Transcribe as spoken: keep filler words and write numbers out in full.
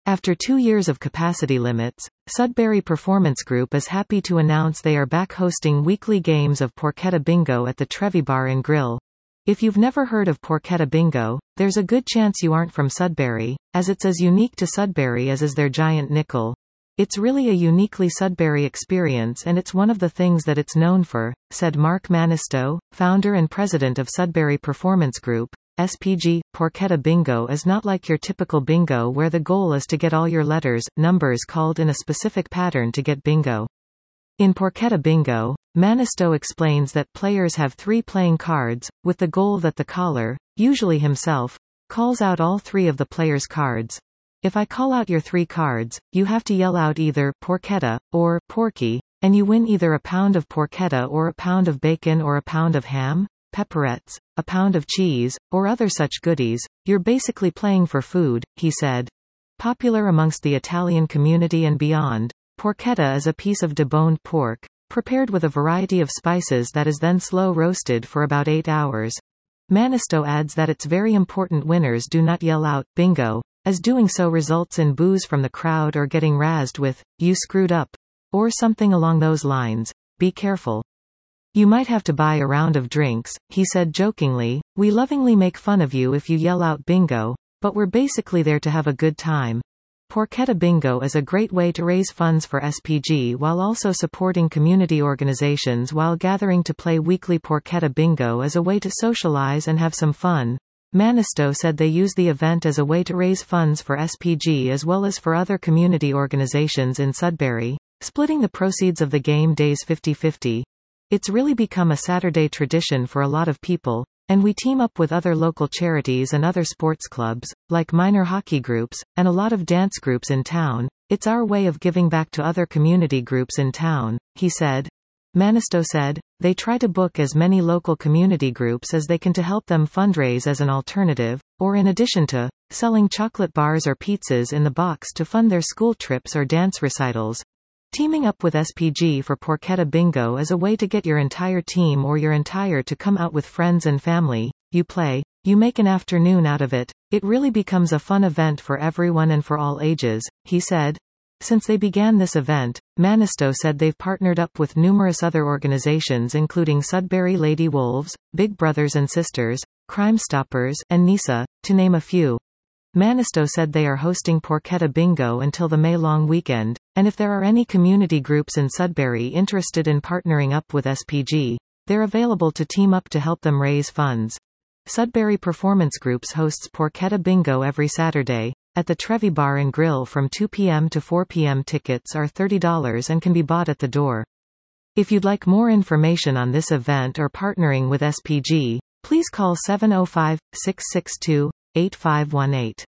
After two years of capacity limits, Sudbury Performance Group is happy to announce they are back hosting weekly games of Porchetta Bingo at the Trevi Bar and Grill. If you've never heard of Porchetta Bingo, there's a good chance you aren't from Sudbury, as it's as unique to Sudbury as is their giant nickel. It's really a uniquely Sudbury experience, and it's one of the things that it's known for, said Mark Manisto, founder and president of Sudbury Performance Group. S P G, Porchetta Bingo is not like your typical bingo where the goal is to get all your letters, numbers called in a specific pattern to get bingo. In Porchetta Bingo, Manisto explains that players have three playing cards, with the goal that the caller, usually himself, calls out all three of the player's cards. If I call out your three cards, you have to yell out either Porchetta or Porky, and you win either a pound of porchetta or a pound of bacon or a pound of ham, pepperettes, a pound of cheese, or other such goodies. You're basically playing for food, he said. Popular amongst the Italian community and beyond, porchetta is a piece of deboned pork, prepared with a variety of spices that is then slow roasted for about eight hours. Manisto adds that it's very important winners do not yell out, bingo, as doing so results in boos from the crowd or getting razzed with, you screwed up, or something along those lines. Be careful. You might have to buy a round of drinks, he said jokingly. We lovingly make fun of you if you yell out bingo, but we're basically there to have a good time. Porchetta Bingo is a great way to raise funds for S P G while also supporting community organizations while gathering to play weekly Porchetta Bingo as a way to socialize and have some fun. Manisto said they use the event as a way to raise funds for S P G as well as for other community organizations in Sudbury, splitting the proceeds of the game days fifty fifty. It's really become a Saturday tradition for a lot of people, and we team up with other local charities and other sports clubs, like minor hockey groups, and a lot of dance groups in town. It's our way of giving back to other community groups in town, he said. Manisto said, they try to book as many local community groups as they can to help them fundraise as an alternative, or in addition to, selling chocolate bars or pizzas in the box to fund their school trips or dance recitals. Teaming up with S P G for Porchetta Bingo is a way to get your entire team or your entire to come out with friends and family. You play, you make an afternoon out of it. It really becomes a fun event for everyone and for all ages, he said. Since they began this event, Manisto said they've partnered up with numerous other organizations including Sudbury Lady Wolves, Big Brothers and Sisters, Crime Stoppers, and NISA, to name a few. Manisto said they are hosting Porchetta Bingo until the May long weekend, and if there are any community groups in Sudbury interested in partnering up with S P G, they're available to team up to help them raise funds. Sudbury Performance Groups hosts Porchetta Bingo every Saturday, at the Trevi Bar and Grill from two p m to four p m Tickets are thirty dollars and can be bought at the door. If you'd like more information on this event or partnering with S P G, please call seven oh five, six six two, eight five one eight.